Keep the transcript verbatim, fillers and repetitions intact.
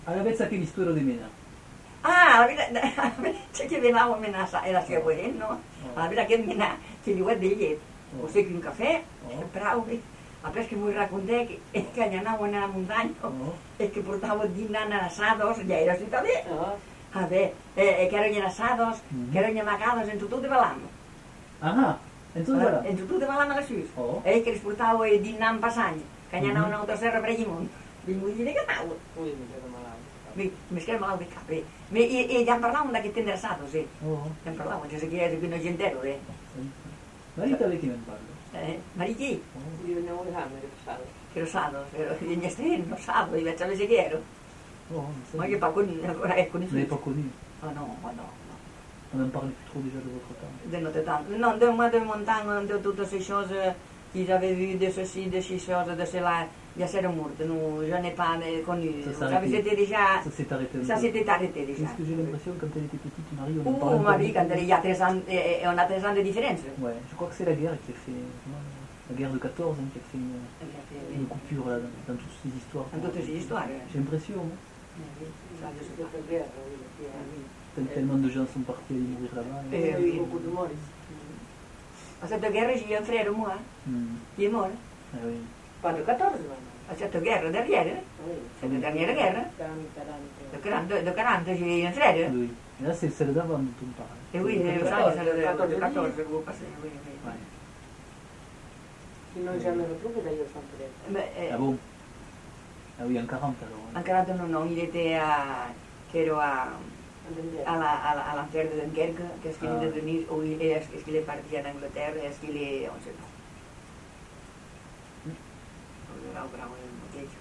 Aveți aquele estouro de mina. Ah, c'è che venavo a mena era che poi no. La vera che mena che gli guardi lì. O sei un caffè, bravo. A pesca mi raccontai che, che andavo nella montagna e che portavo di nana asados, ja era città lì. Vabbè, e che erano asados, che erano magados in tutto de Valamo. Ah, in tutto de Valamo? In tutto de Valamo la Sus. E che li portavo di nan passagna, che andavo in autoserra per Gimont. Vi vuol dire che stavo? Ui, mi sembra malato. Mi, mi scherzo malato di capo. E, e già parlavamo da che tende asados, sì. Già parlavamo, c'è che era qui gentero, eh. Marita avete mi parlo? Eh, Mariti? Io veniamo di camera, che salo. Che lo sanno, gli esterni lo sanno, io faccio vedere che ero. Ma che Pacconini, ancora ecco nessuno. Mais Pacconini? Ah non, ma no, no. On n'en parle plus trop déjà de votre temps. De notre temps. Non, de moi, de mon temps, de toutes ces choses qu'ils avaient vues, de ceci, de ces choses, de cela, il y a ces morts. Nous, je n'ai pas connu. Ça Ça s'était déjà... Ça s'est arrêté. Ça s'était arrêté déjà. Parce que j'ai l'impression, quand elle était petite, Marie, on en Oh, parlait Marie, pas quand il y a treize ans, et on a treize ans de différence. Ouais, je crois que c'est la guerre qui a fait... La guerre de quatorze, hein, qui a fait une, une coupure là, dans, dans toutes ces histoires. Dans toutes ces histoires. J'ai l'impression. Hein. Tellement de gens sont partis aller mourir là-bas. Et oui, beaucoup de morts. À cette guerre, j'ai un frère, moi, mm. qui est mort. Ah oui. Pas de quatorze, à cette guerre derrière. Oui. Cette dernière guerre. De quarante, de quarante, j'ai un frère. Oui. Et là, c'est celle d'avant dont on parle. Et oui, c'est celle de quatorze que vous passez. Oui, oui. Ouais. Qui non jamais retrouvé d'ailleurs son frère. Mais, euh, Ah bon? Ah oui, en quarante alors. En quarante, non, non, il était à... Quiero a... à la, à la, à l'enfer de Dunkerque, qu'est-ce qu'il Ah. est devenu, ou il est, est-ce qu'il est parti en Angleterre, est-ce qu'il est, on ne sait pas. Mm. Bravo, bravo.